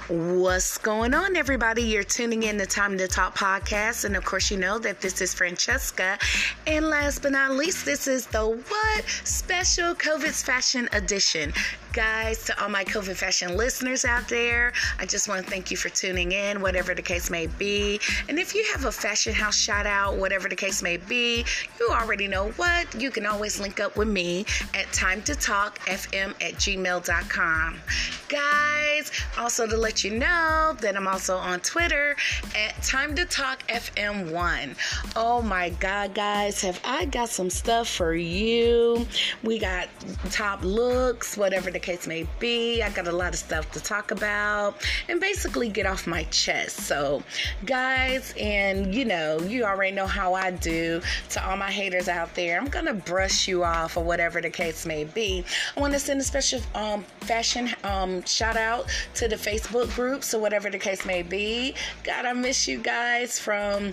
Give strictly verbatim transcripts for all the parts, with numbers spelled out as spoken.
What's going on, everybody? You're tuning in to Time to Talk podcast, and of course you know that this is Francesca, and last but not least, this is the what? Special COVID's Fashion Edition. Guys, to all my COVID fashion listeners out there, I just want to thank you for tuning in, whatever the case may be. And if you have a fashion house shout out, whatever the case may be, you already know what. You can always link up with me at time to talk f m at gmail dot com. Guys, also to let you know that I'm also on Twitter at time to talk f m one. Oh my God, guys, have I got some stuff for you. We got top looks, whatever the case may be. I got a lot of stuff to talk about and basically get off my chest. So, guys, and you know, you already know how I do. To all my haters out there, I'm gonna brush you off or whatever the case may be. I want to send a special um, fashion um, shout out to the Facebook group. So whatever the case may be, God, I miss you guys, from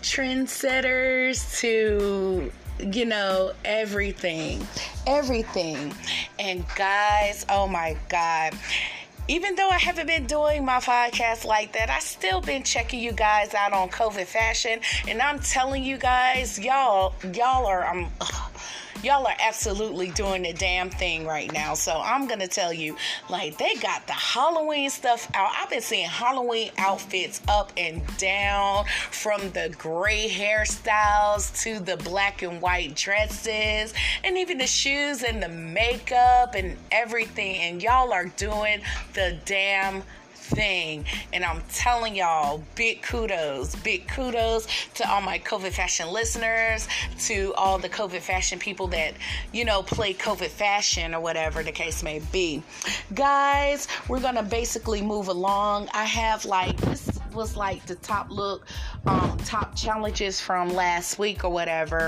trendsetters to, you know, everything, everything. And guys, oh my God, even though I haven't been doing my podcast like that, I still been checking you guys out on COVID fashion, and I'm telling you guys, y'all, y'all are, um, ugh, y'all are absolutely doing the damn thing right now. So I'm going to tell you, like, they got the Halloween stuff out. I've been seeing Halloween outfits up and down, from the gray hairstyles to the black and white dresses, and even the shoes and the makeup and everything. And y'all are doing the damn thing. And I'm telling y'all, big kudos, big kudos to all my COVID fashion listeners, to all the COVID fashion people that, you know, play COVID fashion or whatever the case may be. Guys, we're gonna basically move along. I have like, this was like the top look, um, top challenges from last week or whatever.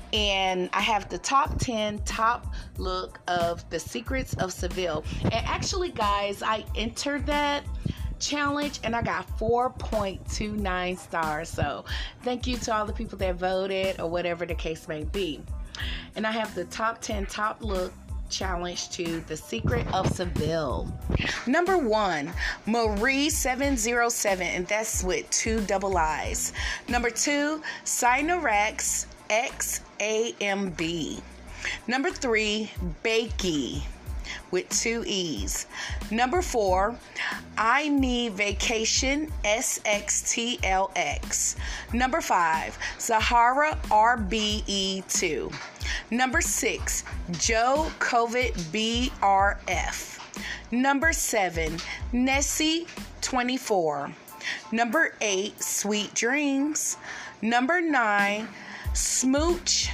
And I have the top ten top look of the Secrets of Seville. And actually, guys, I entered that challenge and I got four point two nine stars. So thank you to all the people that voted or whatever the case may be. And I have the top ten top look challenge to the Secret of Seville. Number one, Marie seven oh seven, and that's with two double I's. Number two, Cynorex X A M B. Number three, Bakey with two E's. Number four, I Need Vacation S X T L X. Number five, Zahara R B E two. Number six, Joe COVID B R F. Number seven, Nessie twenty-four. Number eight, Sweet Dreams. Number nine, Smooch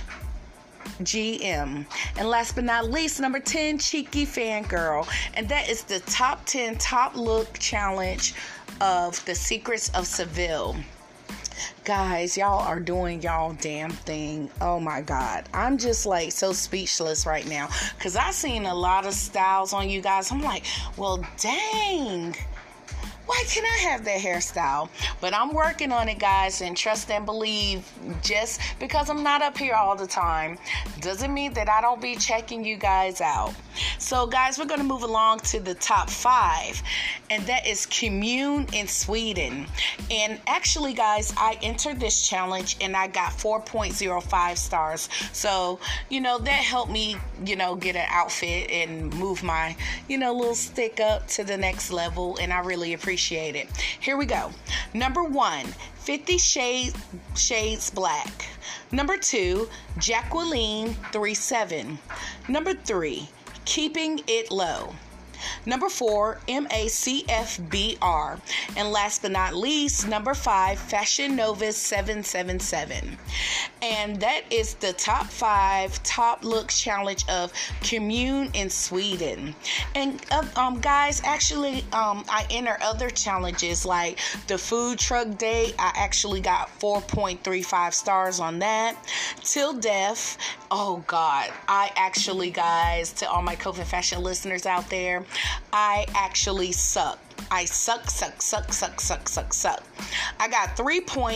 G M. And last but not least, number ten, Cheeky Fangirl. And that is the top ten top look challenge of the Secrets of Seville. Guys, y'all are doing y'all damn thing. Oh my God. I'm just like so speechless right now, because I seen a lot of styles on you guys. I'm like, well, dang, why can't I have that hairstyle? But I'm working on it, guys, and trust and believe, just because I'm not up here all the time doesn't mean that I don't be checking you guys out. So, guys, we're going to move along to the top five, and that is Commune in Sweden. And actually, guys, I entered this challenge, and I got four point oh five stars. So, you know, that helped me, you know, get an outfit and move my, you know, little stick up to the next level, and I really appreciate it. Here we go. Number one, Fifty Shades, Shades Black. Number two, Jacqueline thirty-seven. Number three, Keeping It Low. Number four, M A C F B R. And last but not least, number five, Fashion Novas seven seven seven. And that is the top five top look challenge of Commune in Sweden. And uh, um, guys, actually, um, I enter other challenges like the food truck day. I actually got four point three five stars on that. Till Death. Oh God, I actually, guys, to all my COVID fashion listeners out there, I actually suck. I suck, suck, suck, suck, suck, suck, suck. I got three point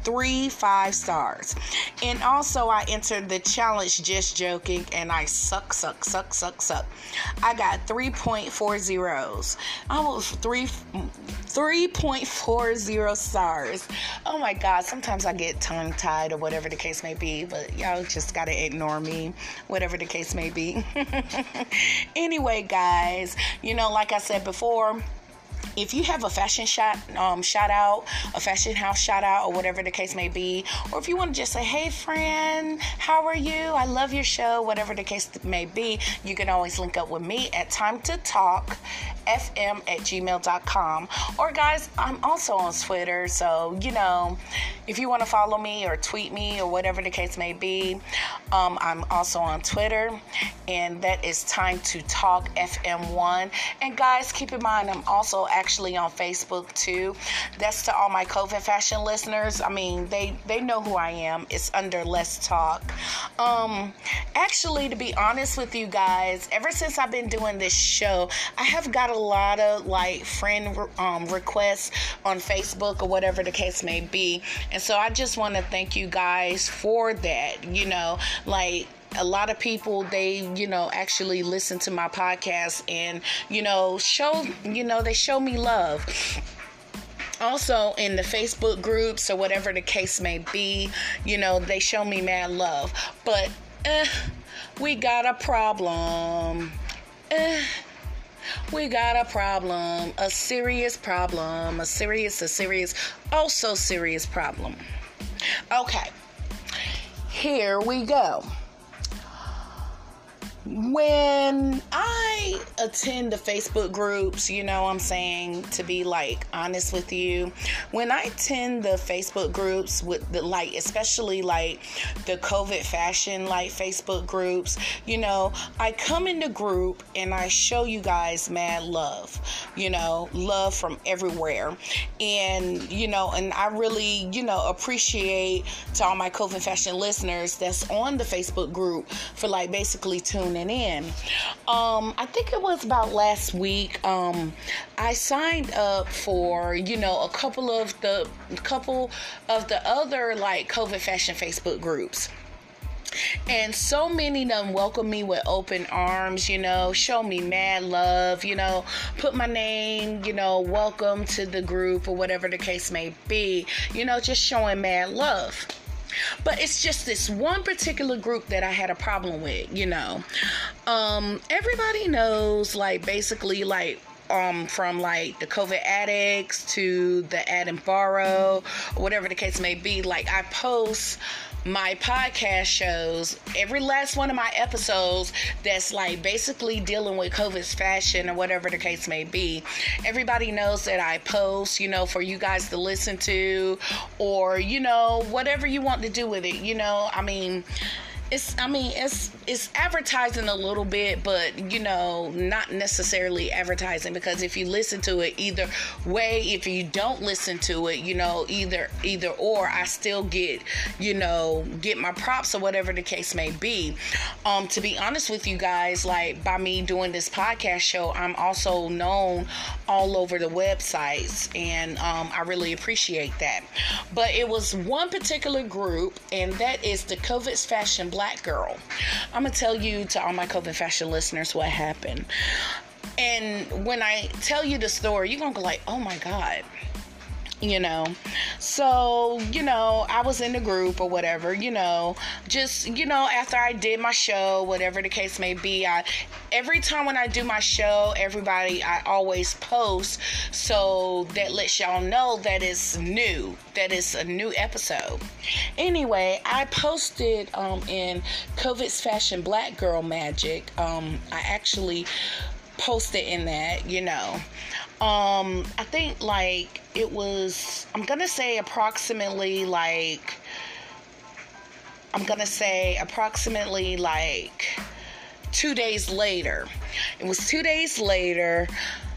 three five stars. And also I entered the challenge Just Joking, and I suck, suck, suck, suck, suck. I got three point four zeros. Almost three, three point four zero stars. Oh my God, sometimes I get tongue-tied or whatever the case may be, but y'all just gotta ignore me, whatever the case may be. Anyway, guys, you know, like I said before, if you have a fashion shot, um, shout out, a fashion house shout out, or whatever the case may be, or if you want to just say, hey friend, how are you? I love your show, whatever the case may be, you can always link up with me at time to talk f m at gmail dot com. Or guys, I'm also on Twitter, so you know, if you want to follow me or tweet me or whatever the case may be, um, I'm also on Twitter, and that is Time to Talk F M one. And guys, keep in mind, I'm also actually on Facebook too. That's to all my COVID fashion listeners. I mean, they they know who I am. It's under Let's Talk. Um, actually, to be honest with you guys, ever since I've been doing this show, I have got a lot of like friend um, requests on Facebook or whatever the case may be, and so I just want to thank you guys for that. You know, like, a lot of people, they, you know, actually listen to my podcast and, you know, show, you know, they show me love. Also, in the Facebook groups or whatever the case may be, you know, they show me mad love. But, eh, we got a problem. Eh. We got a problem, a serious problem, a serious, a serious, oh so serious problem. Okay, here we go. When I attend the Facebook groups, you know what I'm saying, to be like honest with you, when I attend the Facebook groups with the like, especially like the COVID fashion like Facebook groups, you know, I come in the group and I show you guys mad love, you know, love from everywhere. And, you know, and I really, you know, appreciate to all my COVID fashion listeners that's on the Facebook group for like basically tuning in. Um, I think it was about last week. Um, I signed up for, you know, a couple of the couple of the other like COVID fashion Facebook groups. And so many of them welcome me with open arms, you know, show me mad love, you know, put my name, you know, welcome to the group or whatever the case may be, you know, just showing mad love. But it's just this one particular group that I had a problem with, you know. Um, everybody knows, like, basically, like, um, from, like, the COVID addicts to the add and borrow, or whatever the case may be. Like, I post my podcast shows, every last one of my episodes that's like basically dealing with COVID's fashion or whatever the case may be. Everybody knows that I post, you know, for you guys to listen to, or, you know, whatever you want to do with it, you know. I mean, it's, I mean, it's, it's advertising a little bit, but, you know, not necessarily advertising, because if you listen to it either way, if you don't listen to it, you know, either, either or, I still get, you know, get my props or whatever the case may be. Um, to be honest with you guys, like, by me doing this podcast show, I'm also known all over the websites, and um, I really appreciate that. But it was one particular group, and that is the COVID's Fashion Black Girl. I'm gonna tell you, to all my COVID fashion listeners, what happened. And when I tell you the story, you're gonna go like, oh my God. You know, so, you know, I was in the group or whatever, you know, just, you know, after I did my show, whatever the case may be, I, every time when I do my show, everybody, I always post, so that lets y'all know that it's new, that it's a new episode. Anyway, I posted, um, in COVID's Fashion Black Girl Magic, um, I actually posted in that, you know, um, I think like it was, I'm gonna say approximately like, I'm gonna say approximately like two days later. It was two days later,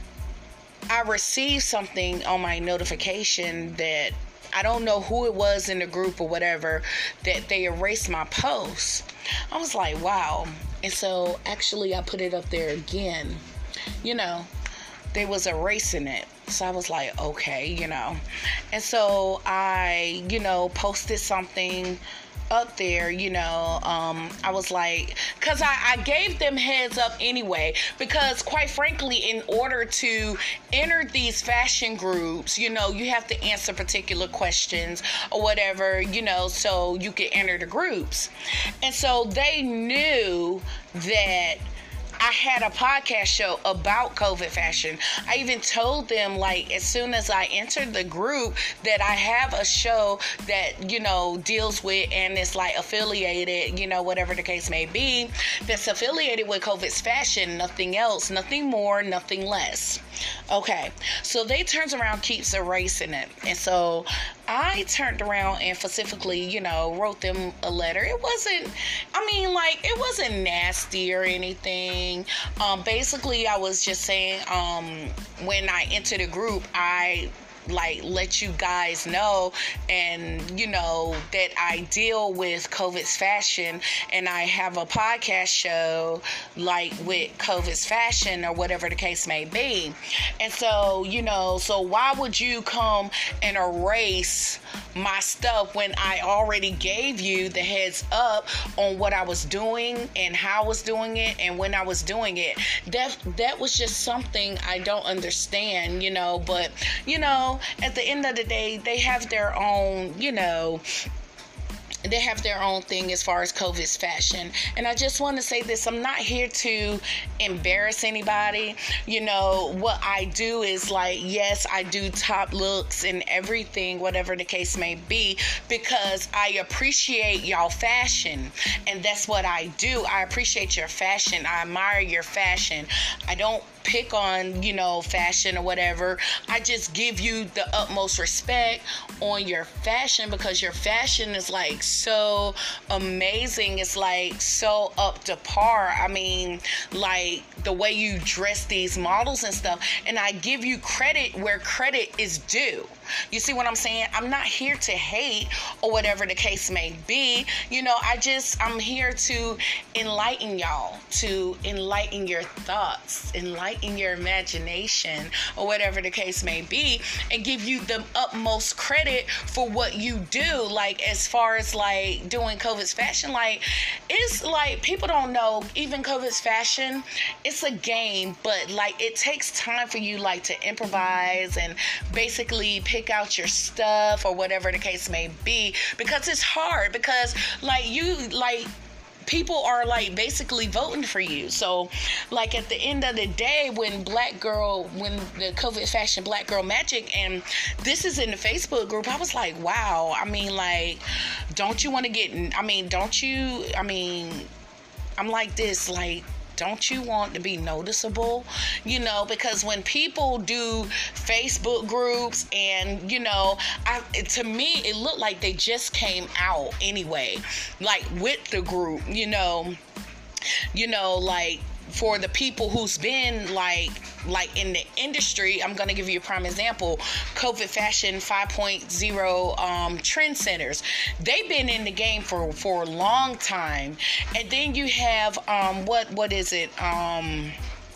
I received something on my notification that I don't know who it was in the group or whatever, that they erased my post. I was like, wow. And so actually I put it up there again. You know, they was erasing it. So I was like, okay, you know. And so I, you know, posted something up there, you know. um I was like, because I, I gave them heads up anyway, because quite frankly, in order to enter these fashion groups, you know, you have to answer particular questions or whatever, you know, so you can enter the groups. And so they knew that I had a podcast show about COVID fashion. I even told them, like, as soon as I entered the group, that I have a show that, you know, deals with, and it's like affiliated, you know, whatever the case may be, that's affiliated with COVID's fashion, nothing else, nothing more, nothing less. Okay, so they turns around, keeps erasing it. And so I turned around and specifically, you know, wrote them a letter. It wasn't, I mean, like, it wasn't nasty or anything. Um, basically, I was just saying, um, when I entered the group, I like let you guys know, and you know, that I deal with COVID's fashion, and I have a podcast show like with COVID's fashion or whatever the case may be. And so, you know, so why would you come and erase my stuff when I already gave you the heads up on what I was doing and how I was doing it and when I was doing it? That that was just something I don't understand, you know. But you know, at the end of the day, they have their own, you know, they have their own thing as far as COVID's fashion. And I just want to say this, I'm not here to embarrass anybody. You know, what I do is, like, yes, I do top looks and everything, whatever the case may be, because I appreciate y'all fashion. And that's what I do. I appreciate your fashion. I admire your fashion. I don't pick on, you know, fashion or whatever. I just give you the utmost respect on your fashion, because your fashion is like so amazing. It's like so up to par. I mean, like the way you dress these models and stuff. And I give you credit where credit is due. You see what I'm saying? I'm not here to hate or whatever the case may be. You know, I just, I'm here to enlighten y'all, to enlighten your thoughts, enlighten your imagination, or whatever the case may be, and give you the utmost credit for what you do. Like, as far as like doing COVID's fashion, like, it's like, people don't know, even COVID's fashion, it's a game, but like, it takes time for you like to improvise and basically pick out your stuff or whatever the case may be, because it's hard, because like you like people are like basically voting for you. So like at the end of the day, when Black Girl, when the COVID fashion Black Girl Magic, and this is in the Facebook group, I was like, wow, I mean, like, don't you want to get, I mean, don't you, I mean, I'm like this, like, don't you want to be noticeable? You know, because when people do Facebook groups and, you know, I, to me, it looked like they just came out anyway, like with the group, you know, you know, like for the people who's been like, like in the industry, I'm going to give you a prime example. COVID Fashion five point oh um, trendsetters. They've been in the game for, for a long time. And then you have, um, what, what is it? Um,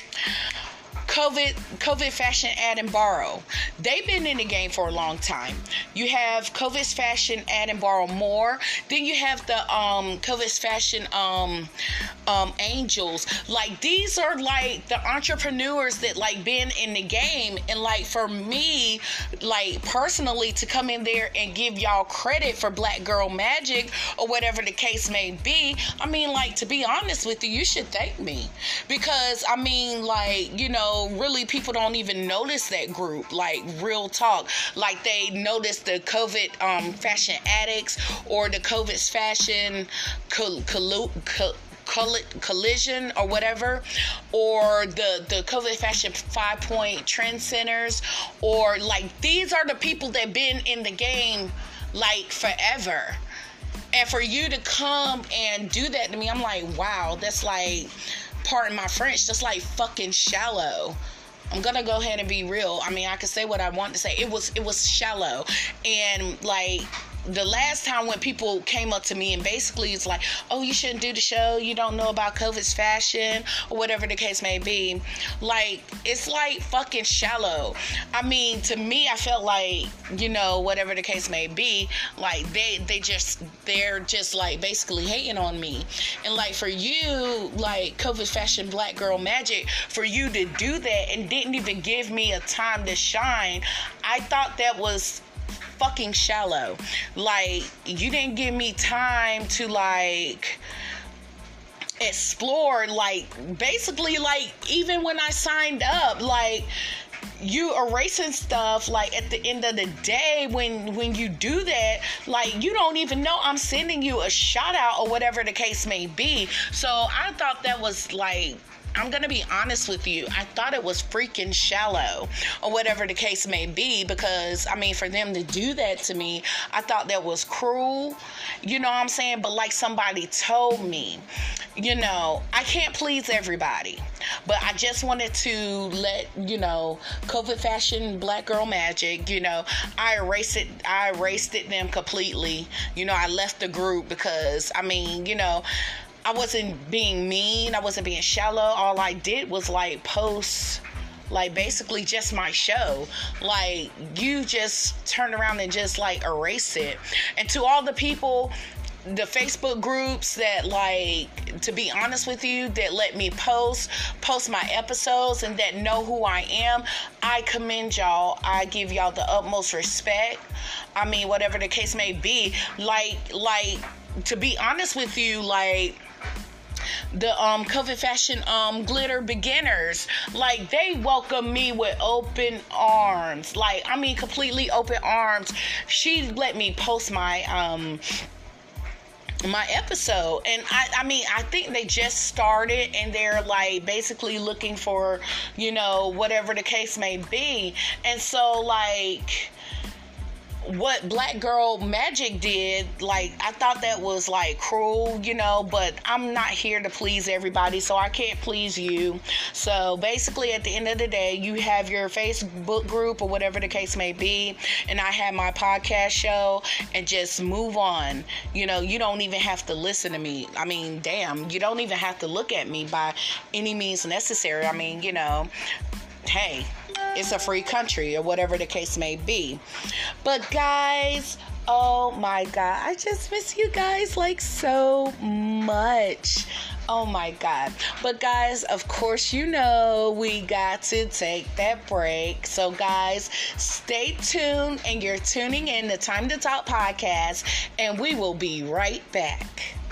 COVID, COVID Fashion Add and Borrow. They've been in the game for a long time. You have COVID's Fashion Add and Borrow More. Then you have the um, COVID's Fashion um, um, Angels. Like, these are like the entrepreneurs that like been in the game. And like for me, like personally, to come in there and give y'all credit for Black Girl Magic or whatever the case may be, I mean, like, to be honest with you, you should thank me, because I mean, like, you know, really people don't even notice that group, like, real talk. Like, they notice the COVID um, fashion addicts or the COVID's fashion coll- coll- coll- coll- collision or whatever, or the, the COVID fashion five point trend centers, or like, these are the people that been in the game like forever. And for you to come and do that to me, I'm like, wow, that's like, pardon my French, that's like fucking shallow. I'm gonna go ahead and be real. I mean, I can say what I want to say. It was it was shallow. And like, the last time when people came up to me and basically it's like, oh, you shouldn't do the show, you don't know about COVID's fashion, or whatever the case may be, like, it's like fucking shallow. I mean, to me, I felt like, you know, whatever the case may be, like, they, they just, they're just, like, basically hating on me. And, like, for you, like, COVID Fashion Black Girl Magic, for you to do that and didn't even give me a time to shine, I thought that was fucking shallow. Like, you didn't give me time to, like, explore, like, basically, like, even when I signed up, like, you erasing stuff, like, at the end of the day, when when you do that, like, you don't even know I'm sending you a shout out or whatever the case may be. So I thought that was, like, I'm going to be honest with you, I thought it was freaking shallow or whatever the case may be, because, I mean, for them to do that to me, I thought that was cruel, you know what I'm saying? But like somebody told me, you know, I can't please everybody, but I just wanted to let, you know, COVID Fashion Black Girl Magic, you know, I erased it, I erased it them completely, you know, I left the group because, I mean, you know, I wasn't being mean. I wasn't being shallow. All I did was, like, post, like, basically just my show. Like, you just turn around and just, like, erase it. And to all the people, the Facebook groups that, like, to be honest with you, that let me post, post my episodes and that know who I am, I commend y'all. I give y'all the utmost respect. I mean, whatever the case may be. Like, like, to be honest with you, like, the um COVID Fashion um glitter beginners, like, they welcome me with open arms. Like, I mean, completely open arms. She let me post my um my episode, and I I mean, I think they just started and they're, like, basically looking for, you know, whatever the case may be. And so, like, what Black Girl Magic did, like, I thought that was, like, cruel, you know, but I'm not here to please everybody, so I can't please you. So basically, at the end of the day, you have your Facebook group or whatever the case may be, and I have my podcast show, and just move on. You know, you don't even have to listen to me. I mean, damn, you don't even have to look at me by any means necessary. I mean, you know, hey, it's a free country or whatever the case may be. But guys, oh my God, I just miss you guys, like, so much. Oh my God. But guys, of course, you know, we got to take that break. So guys, stay tuned, and you're tuning in to Time to Talk podcast, and we will be right back.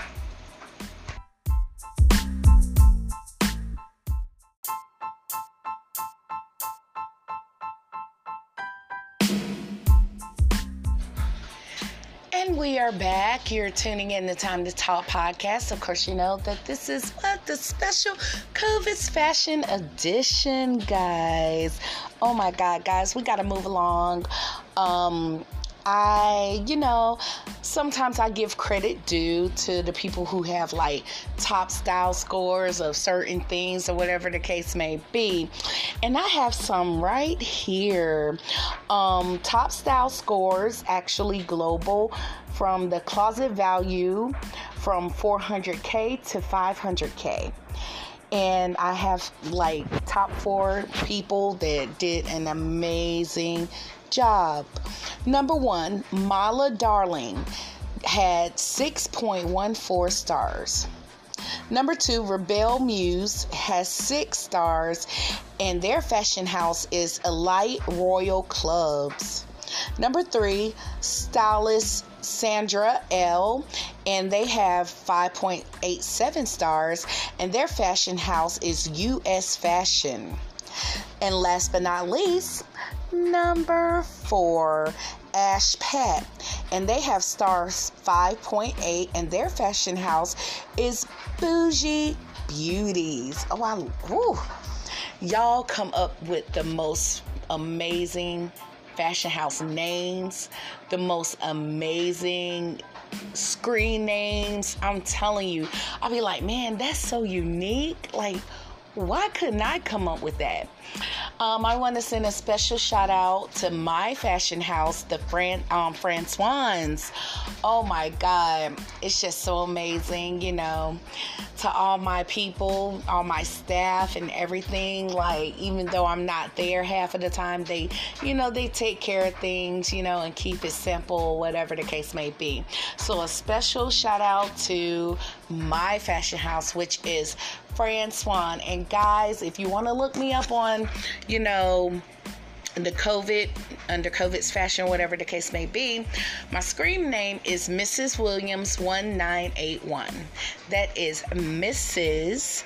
And we are back. You're tuning in to Time to Talk podcast. Of course, you know that this is what the special COVID's Fashion Edition, guys. Oh my God, guys, we got to move along. Um, I, you know, sometimes I give credit due to the people who have, like, top style scores of certain things or whatever the case may be. And I have some right here. Um, top style scores, actually global, from the Closet Value from four hundred K to five hundred K. And I have, like, top four people that did an amazing job. Number one, Mala Darling had six point one four stars. Number two, Rebel Muse has six stars, and their fashion house is Elite Royal Clubs. Number three, Stylist Sandra L, and they have five point eight seven stars, and their fashion house is U S Fashion. And last but not least, number four, Ash Pat, and they have stars five point eight, and their fashion house is Bougie Beauties. Oh, I, whew. Y'all come up with the most amazing fashion house names, the most amazing screen names. I'm telling you, I'll be like, man, that's so unique. Like, Why couldn't I come up with that? Um, I want to send a special shout out to my fashion house, the Fran- um, Francois. Oh my God, it's just so amazing, you know, to all my people, all my staff and everything. Like, even though I'm not there half of the time, they, you know, they take care of things, you know, and keep it simple, whatever the case may be. So a special shout out to my fashion house, which is Francois. And guys, if you want to look me up on, you know, the COVID, under COVID's fashion, whatever the case may be, my screen name is Missus Williams one nine eight one. That is Missus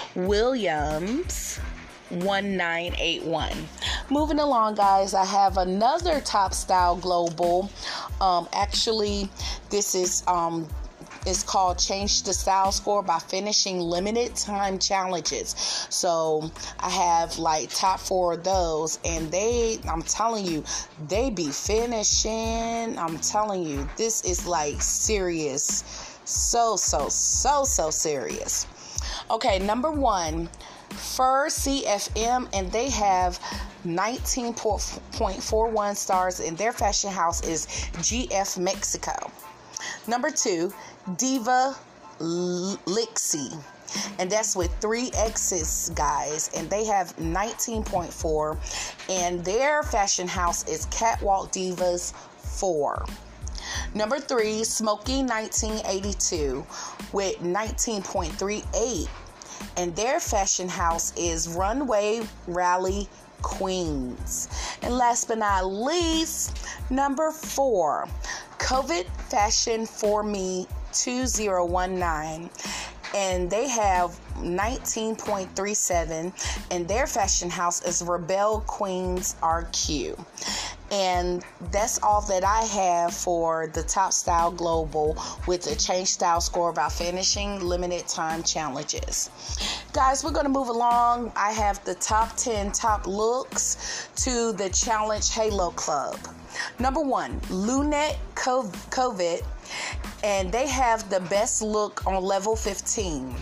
Williams one nine eight one. Moving along, guys, I have another Top Style Global. Um, actually, this is um. It's called Change the Style Score by finishing limited time challenges. So I have like top four of those, and they, I'm telling you, they be finishing. I'm telling you, this is like serious. So, so, so, so serious. Okay, number one, Fur C F M, and they have nineteen point four one stars, and their fashion house is G F Mexico. Number two, Diva Lixie, and that's with three X's, guys, and they have nineteen point four, and their fashion house is Catwalk Divas four. Number three, Smokey nineteen eighty-two with nineteen point three eight, and their fashion house is Runway Rally Queens. And last but not least, number four, COVID Fashion for Me two zero one nine, and they have nineteen point three seven, and their fashion house is Rebel Queens R Q. And that's all that I have for the Top Style Global with the Change Style Score by finishing limited time challenges. Guys, we're going to move along. I have the top ten top looks to the Challenge Halo Club. Number one, Lunette COVID, and they have the best look on level fifteen.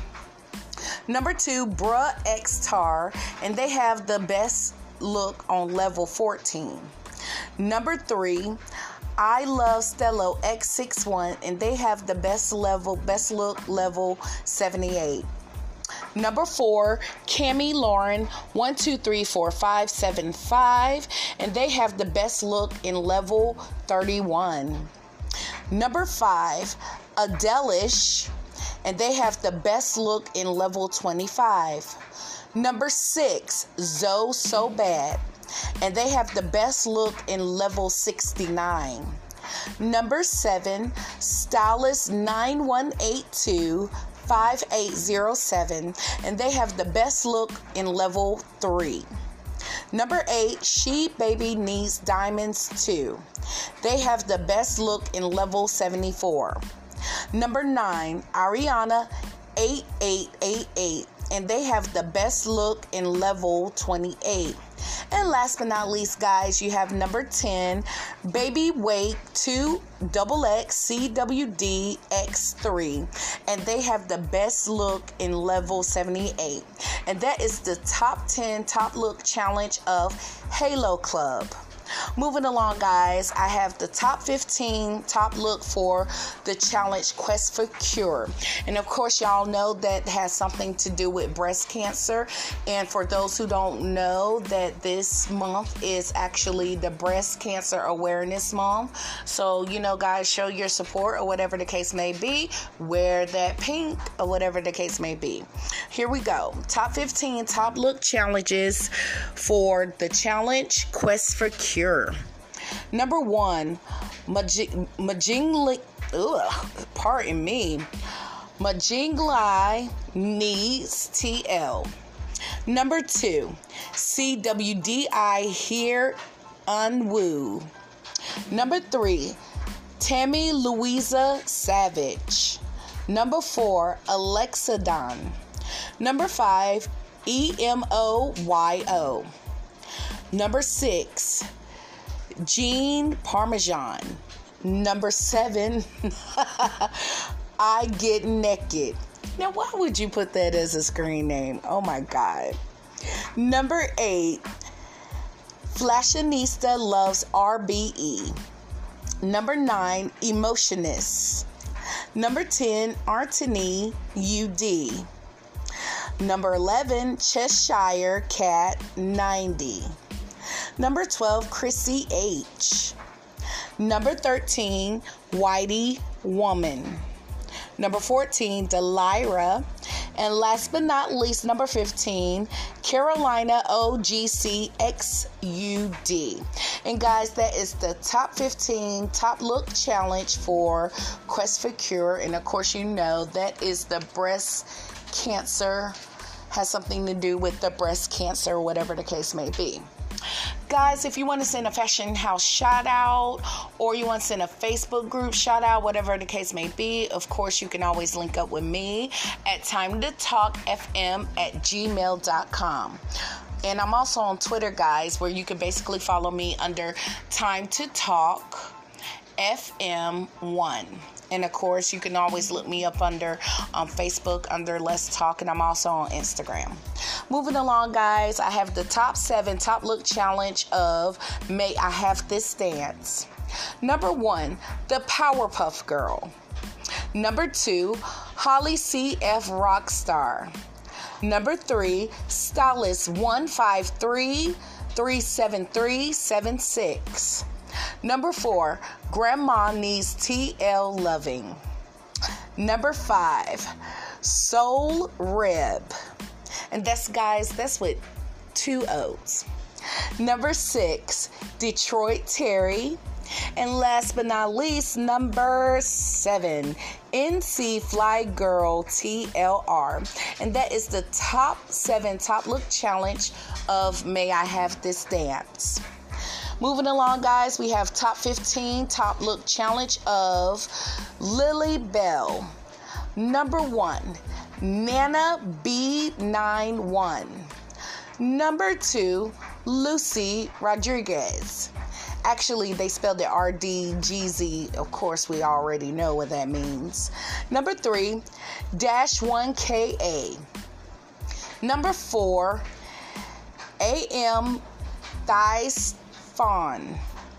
Number two, Bruh X Tar, and they have the best look on level fourteen. Number three, I Love Stello X sixty-one, and they have the best level, best look level seventy-eight. Number four, Cami Lauren one two three four five seven five, and they have the best look in level thirty-one. Number five, Adelish, and they have the best look in level twenty-five. Number six, Zoe So Bad, and they have the best look in level sixty-nine. Number seven, Stylist nine one eight two five eight zero seven, and they have the best look in level three. Number eight, She Baby Needs Diamonds two. They have the best look in level seventy-four. Number nine, Ariana eight eight eight eight, and they have the best look in level twenty-eight. And last but not least, guys, you have number ten, Baby Wake two X X C W D X three, and they have the best look in level seventy-eight. And that is the top ten top look challenge of Halo Club. Moving along, guys, I have the top fifteen top look for the challenge Quest for Cure. And of course, y'all know that has something to do with breast cancer. And for those who don't know, that this month is actually the Breast Cancer Awareness Month. So, you know, guys, show your support or whatever the case may be. Wear that pink or whatever the case may be. Here we go. Top fifteen top look challenges for the challenge Quest for Cure. Number one, Majingli, ugh, pardon me, Majingli Needs T L. Number two, C W D I Here Unwoo. Number three, Tammy Louisa Savage. Number four, Alexa Don. Number five, E M O Y O. Number six, Jean Parmesan. Number seven, I Get Naked. Now, why would you put that as a screen name? Oh my God. Number eight, Fashionista loves R B E. Number nine, Emotionist. Number ten, Antony U D. Number eleven, Cheshire Cat ninety. Number twelve, Chrissy H. Number thirteen, Whitey Woman. Number fourteen, Delira. And last but not least, number fifteen, Carolina O G C X U D. And guys, that is the top fifteen top look challenge for Quest for Cure. And of course, you know that is the breast cancer, has something to do with the breast cancer, whatever the case may be. Guys, if you want to send a fashion house shout out, or you want to send a Facebook group shout out, whatever the case may be, of course you can always link up with me at time to talk f m at gmail dot com. And I'm also on Twitter, guys, where you can basically follow me under Time to Talk F M one. And of course, you can always look me up under um, Facebook under Let's Talk, and I'm also on Instagram. Moving along, guys, I have the top seven top look challenge of May I Have This Dance. Number one, the Powerpuff Girl. Number two, Holly C F Rockstar. Number three, Stylist one five three, three seven three seven six. Number four, Grandma Needs T L Loving. Number five, Soul Rib. And that's, guys, that's with two O's. Number six, Detroit Terry. And last but not least, number seven, N C Fly Girl T L R. And that is the top seven top look challenge of May I Have This Dance. Moving along, guys, we have top fifteen top look challenge of Lily Bell. Number one, Nana B ninety-one. Number two, Lucy Rodriguez. Actually, they spelled it R D G Z. Of course, we already know what that means. Number three, Dash one K A. Number four, A M Thighs Fawn.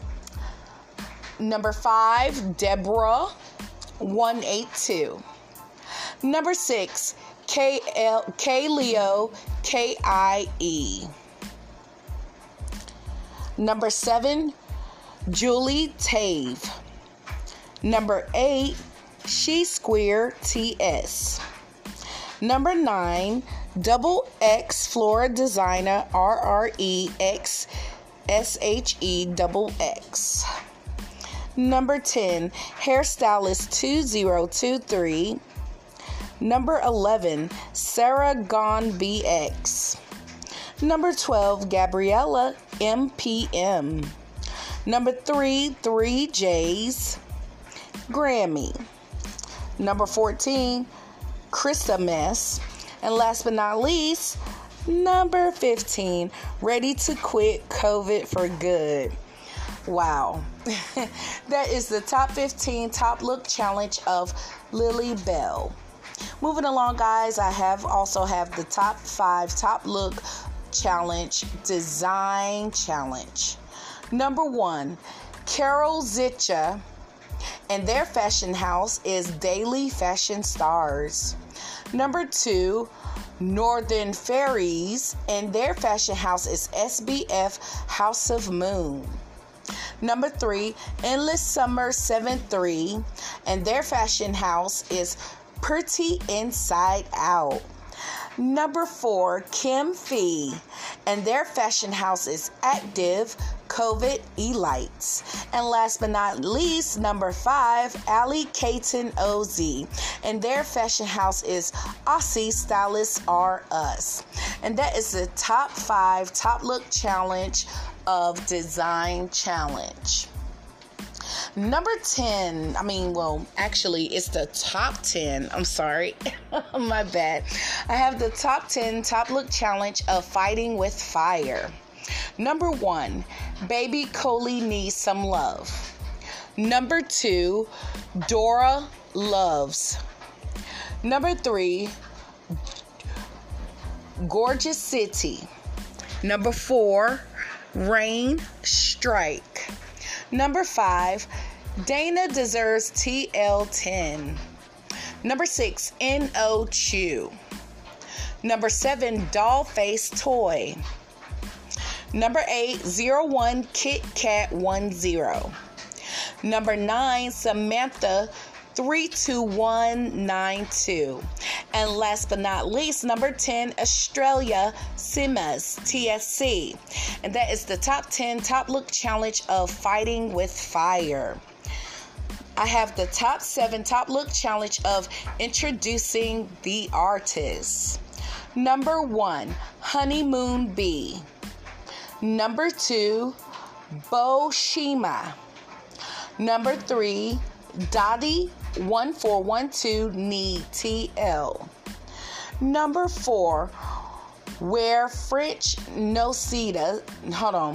Number five, Deborah one eighty-two. Number six, K L K Leo K I E. Number seven, Julie Tave. Number eight, She Square T S. Number nine, Double X Flora Designer R R E X S H E double X. Number ten, Hairstylist two zero two three. Number eleven, Sarah Gone B X. Number twelve, Gabriella M P M. Number three, three J's, Grammy. Number fourteen, Krista Mess. And last but not least, number fifteen, Ready to Quit COVID for Good. Wow. That is the top fifteen top look challenge of Lily Bell. Moving along, guys, I have also have the top five top look challenge design challenge. Number one, Carol Zitcha, and their fashion house is Daily Fashion Stars. Number two, Northern Fairies, and their fashion house is S B F House of Moon. Number three, Endless Summer seven three, and their fashion house is Pretty Inside Out. Number four, Kim Fee, and their fashion house is Active COVID Elites. And last but not least, number five, Allie Caton O Z, and their fashion house is Aussie Stylists Are Us. And that is the top five top look challenge of design challenge. Number ten, I mean, well, actually, it's the top ten. I'm sorry. My bad. I have the top ten top look challenge of Fighting with Fire. Number one, Baby Coley Needs Some Love. Number two, Dora Loves. Number three, Gorgeous City. Number four, Rain Strike. Number five, Dana Deserves T L ten. Number six, N O Chew. Number seven, Dollface Toy. Number eight, zero one Kit Kat one zero. Number nine, Samantha three two one nine two. And last but not least, number ten, Australia Simas T S C. And that is the top ten top look challenge of Fighting with Fire. I have the top seven top look challenge of introducing the artists. Number one, Honeymoon Bee. Number two, Bo Shima. Number three, Dottie one four one two Need T L. Number four, Where French No Cita. Hold on.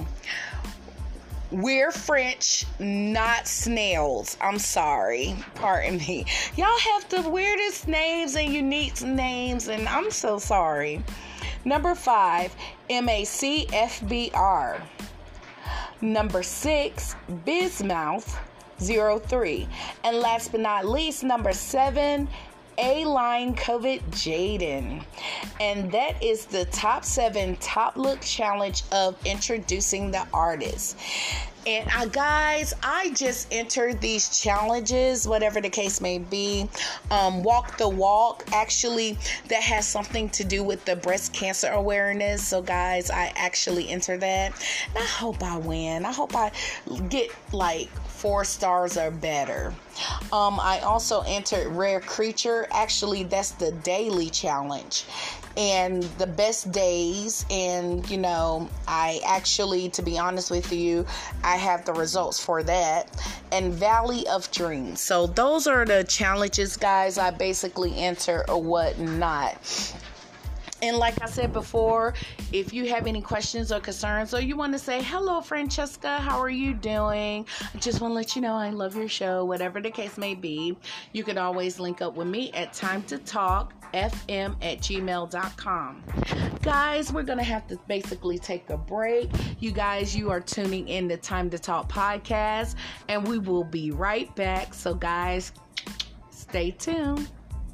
We're French, not snails. I'm sorry. Pardon me. Y'all have the weirdest names and unique names, and I'm so sorry. Number five, M A C F B R. Number six, Bismouth zero three. And last but not least, number seven, A-Line COVID Jaden. And that is the top seven top look challenge of introducing the artist. And uh, guys, I just entered these challenges, whatever the case may be. Um, walk the walk, actually, that has something to do with the breast cancer awareness. So guys, I actually entered that. And I hope I win. I hope I get like four stars or better. Um, I also entered Rare Creature. Actually, that's the daily challenge and the best days. And, you know, I actually, to be honest with you, I have the results for that. And Valley of Dreams. So those are the challenges, guys, I basically enter or whatnot. And like I said before, if you have any questions or concerns, or you want to say, hello, Francesca, how are you doing? I just want to let you know I love your show, whatever the case may be. You can always link up with me at time to talk f m at gmail dot com. Guys, we're going to have to basically take a break. You guys, you are tuning in to Time to Talk podcast, and we will be right back. So guys, stay tuned.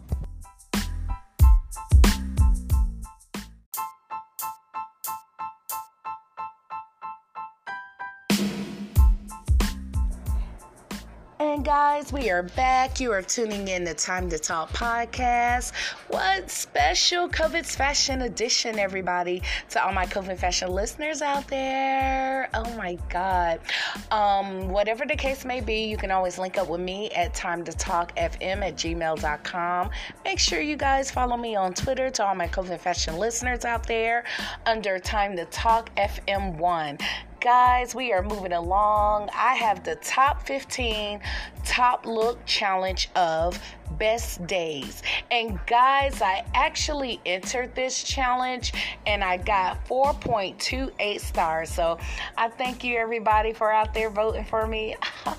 And guys, we are back. You are tuning in to Time to Talk podcast. What special COVID's Fashion edition, everybody, to all my COVID fashion listeners out there. Oh my God. Um, whatever the case may be, you can always link up with me at time to talk f m at gmail dot com. Make sure you guys follow me on Twitter, to all my COVID fashion listeners out there, under Time to Talk F M one. Guys, we are moving along. I have the top fifteen top look challenge of best days. And guys, I actually entered this challenge and I got four point two eight stars. So I thank you everybody for out there voting for me.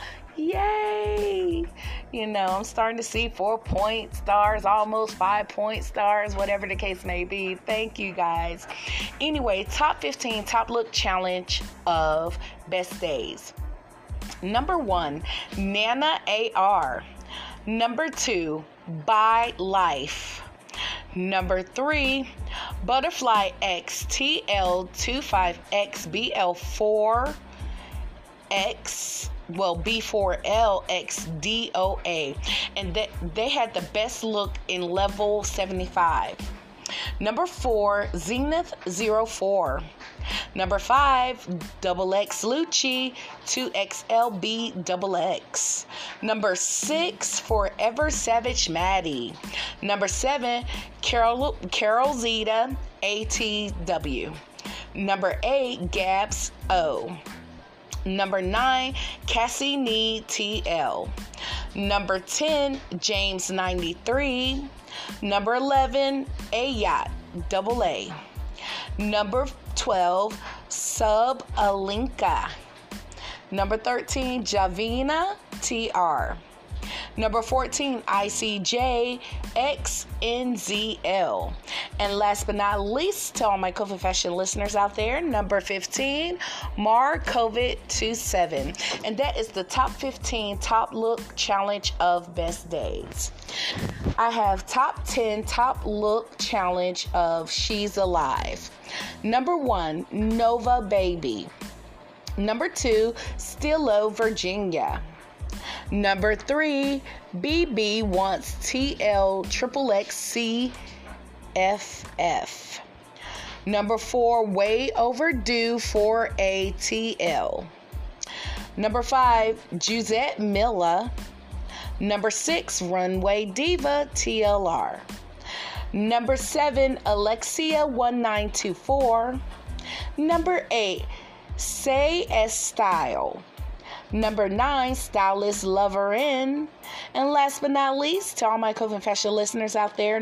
Yay! You know, I'm starting to see four point stars, almost five point stars, whatever the case may be. Thank you guys. Anyway, top fifteen top look challenge of best days. Number one, Nana A R. Number two, By Life. Number three, Butterfly X T L twenty-five X B L four X. Well, B four L X D O A. And they, they had the best look in level seventy-five. Number four, Zenith zero four. Number five, Double X Lucci two X L B Double X. Number six, Forever Savage Maddie. Number seven, Carol, Carol Zeta A T W. Number eight, Gabs O. Number nine, Cassie Need T L. Number ten, James ninety-three. Number eleven, Ayat Double A. Number twelve, Sub Alinka. Number thirteen, Javina T R. Number fourteen, I C J X N Z L. And last but not least, to all my COVID fashion listeners out there, number fifteen, Mar COVID twenty-seven. And that is the top fifteen top look challenge of best days. I have top ten top look challenge of She's Alive. Number one, Nova Baby. Number two, Stillo, Virginia. Number three, B B wants T L X X X C F F. Number four, Way Overdue for A T L. Number five, Juzette Milla. Number six, Runway Diva T L R. Number seven, Alexia one nine two four. Number eight, Say S Style. Number nine, Stylist Lover In. And last but not least, to all my COVID fashion listeners out there,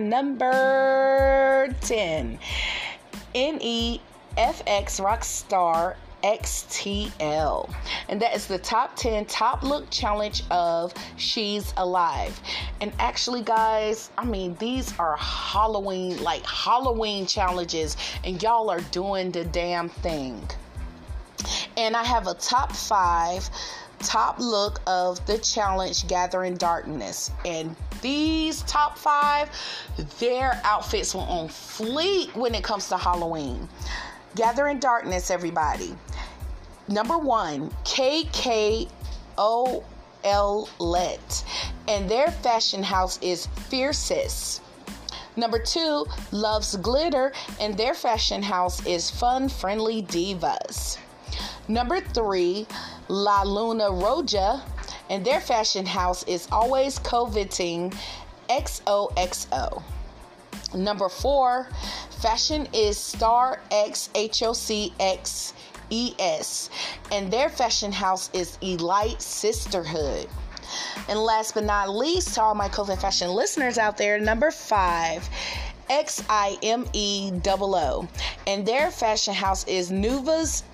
number ten, N E F X Rockstar X T L. And that is the top ten top look challenge of She's Alive. And actually, guys, I mean, these are Halloween, like Halloween challenges, and y'all are doing the damn thing. And I have a top five top look of the challenge Gathering Darkness. And these top five, their outfits were on fleek when it comes to Halloween. Gathering Darkness, everybody. Number one, K K O L Let. And their fashion house is Fiercest. Number two, Loves Glitter. And their fashion house is Fun Friendly Divas. Number three, La Luna Roja, and their fashion house is Always Coveting X O X O. Number four, Fashion is Star X H O C X E S, and their fashion house is Elite Sisterhood. And last but not least, to all my COVID fashion listeners out there, number five, X I M E O O, and their fashion house is Nuvas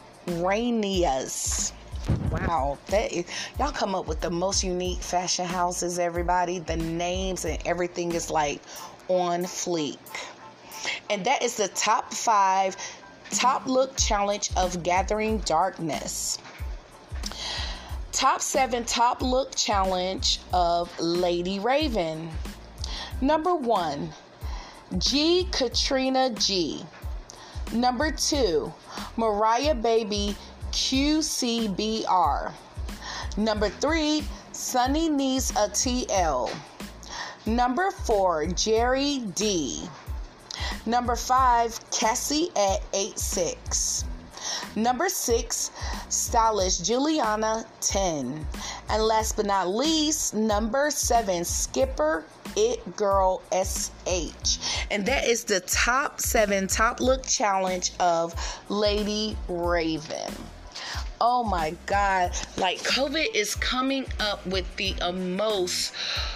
Rainias. Wow, that is, y'all come up with the most unique fashion houses, everybody. The names and everything is like on fleek. And that is the top five top look challenge of Gathering Darkness. Top seven top look challenge of Lady Raven. Number one, G Katrina G. Number two, Mariah Baby Q C B R. Number three, Sunny Needs a T L. Number four, Jerry D. Number five, Cassie at eight six. Number six, Stylish Juliana ten. And last but not least, number seven, Skipper It Girl S H. And that is the top seven top look challenge of Lady Raven. Oh my God. Like, COVID is coming up with the uh, most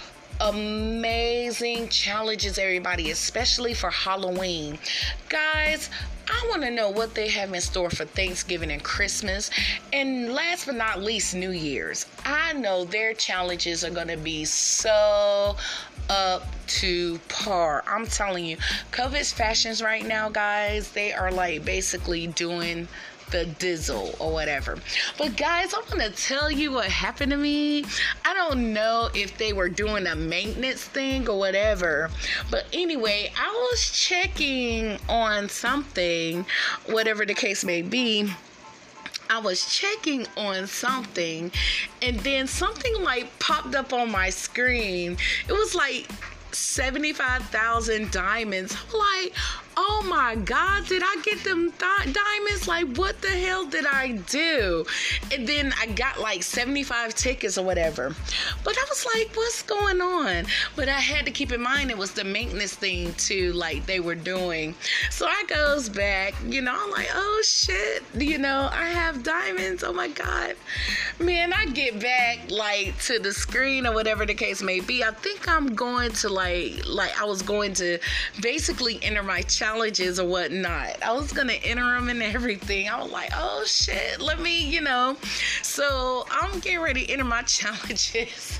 amazing challenges, everybody, especially for Halloween. Guys, I want to know what they have in store for Thanksgiving and Christmas. And last but not least, New Year's. I know their challenges are going to be so up to par. I'm telling you, COVID's fashions right now, guys, they are like basically doing the dizzle or whatever. But guys, I want to tell you what happened to me. I don't know if they were doing a maintenance thing or whatever, but anyway, I was checking on something, whatever the case may be. I was checking on something, and then something like popped up on my screen. It was like seventy-five thousand diamonds. I'm like, oh my God, did I get them th- diamonds? Like, what the hell did I do? And then I got like seventy-five tickets or whatever. But I was like, what's going on? But I had to keep in mind it was the maintenance thing too, like they were doing. So I goes back, you know, I'm like, oh shit, you know, I have diamonds. Oh my God. Man, I get back like to the screen or whatever the case may be. I think I'm going to like, like I was going to basically enter my challenge challenges or whatnot. I was going to enter them and everything. I was like, oh shit, let me, you know. So I'm getting ready to enter my challenges.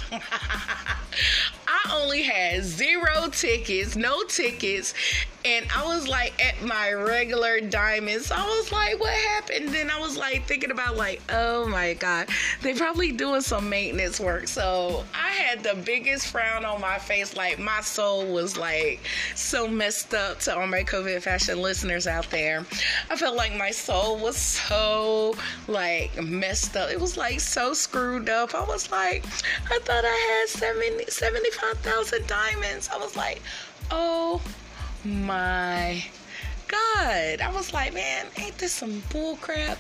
I only had zero tickets, no tickets, and I was like at my regular diamonds. I was like, what happened? Then I was like thinking about like, oh my God, they probably doing some maintenance work. So I had the biggest frown on my face. Like my soul was like so messed up. To all my COVID fashion listeners out there, I felt like my soul was so like messed up. It was like so screwed up. I was like, I thought I had seventy, seventy-five thousand diamonds. I was like, oh my God. I was like, man, ain't this some bull crap?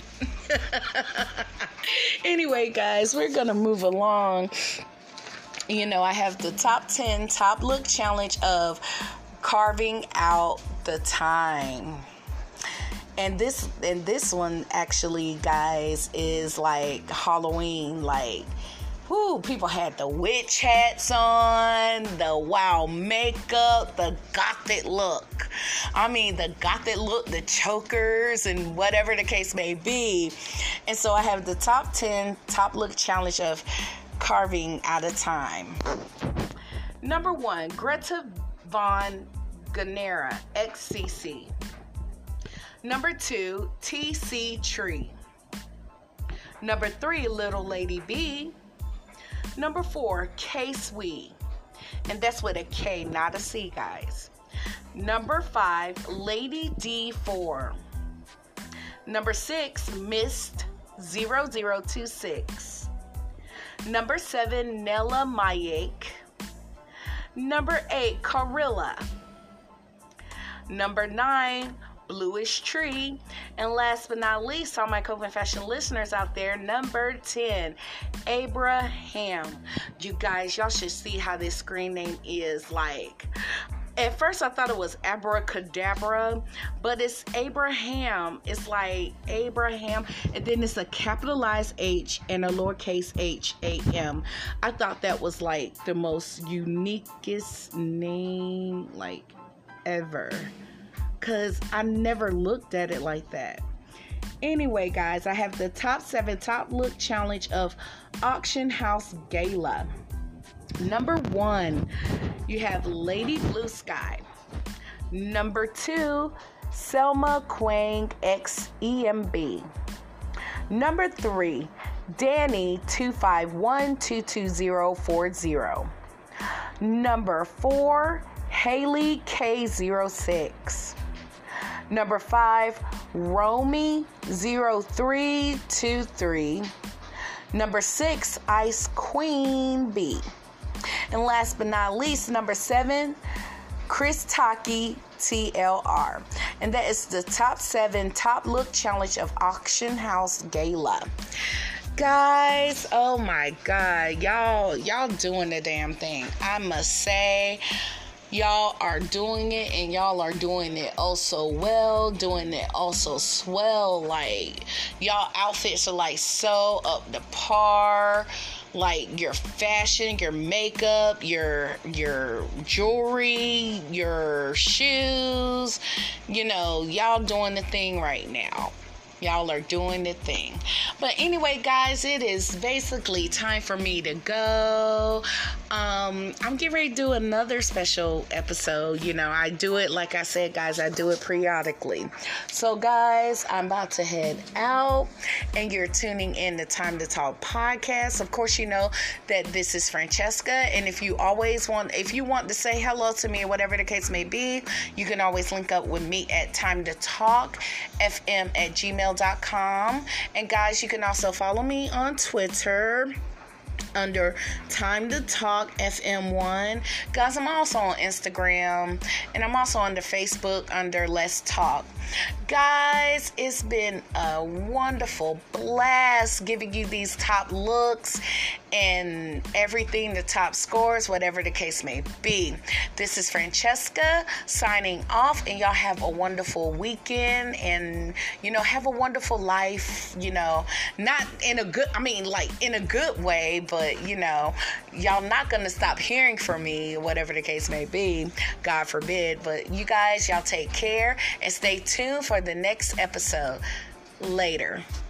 Anyway, guys, we're gonna move along. You know, I have the top ten top look challenge of carving out the time. And this and this one actually, guys, is like Halloween. Like, whoo, people had the witch hats on, the wow makeup, the gothic look. I mean, the gothic look, the chokers, and whatever the case may be. And so I have the top ten top look challenge of carving out of time. Number one, Greta Von Ganera, X C C. Number two, T C Tree. Number three, Little Lady B. Number four, K-Sweet. And that's with a K, not a C, guys. Number five, Lady D four. Number six, Mist zero zero two six. Number seven, Nella Mayek. Number eight, Carilla. Number nine, Bluish Tree. And last but not least, all my COVID Fashion listeners out there, number ten, Abraham. You guys, y'all should see how this screen name is. Like, at first I thought it was Abracadabra, but it's Abraham. It's like Abraham, and then it's a capitalized H and a lowercase h, A M. I thought that was like the most uniquest name like ever, because I never looked at it like that. Anyway, guys, I have the top seven top look challenge of Auction House Gala. Number one, you have Lady Blue Sky. Number two, Selma Quang X E M B. Number three, Danny two five one two two zero four zero. Number four, Haley K zero six. Number five, Romy zero three two three. Number six, Ice Queen B. And last but not least, number seven, Chris Taki T L R. And that is the top seven top look challenge of Auction House Gala. Guys, oh my God, y'all, y'all doing the damn thing. I must say, y'all are doing it, and y'all are doing it oh so well, doing it oh so swell. Like, y'all outfits are like so up to par. Like your fashion, your makeup, your your jewelry, your shoes, you know, y'all doing the thing right now. Y'all are doing the thing. But anyway, guys, it is basically time for me to go. Um, I'm getting ready to do another special episode. You know, I do it, like I said, guys, I do it periodically. So, guys, I'm about to head out, and you're tuning in to Time to Talk podcast. Of course, you know that this is Francesca, and if you always want, if you want to say hello to me or whatever the case may be, you can always link up with me at Time to Talk F M at gmail dot com. And guys, you can also follow me on Twitter under Time to Talk F M one. Guys, I'm also on Instagram, and I'm also under Facebook under Let's Talk. Guys, it's been a wonderful blast giving you these top looks, and everything, the top scores, whatever the case may be. This is Francesca signing off, and y'all have a wonderful weekend, and, you know, have a wonderful life, you know, not in a good, I mean, like, in a good way, but, you know, y'all not gonna stop hearing from me, whatever the case may be, God forbid. But you guys, y'all take care and stay tuned for the next episode. Later.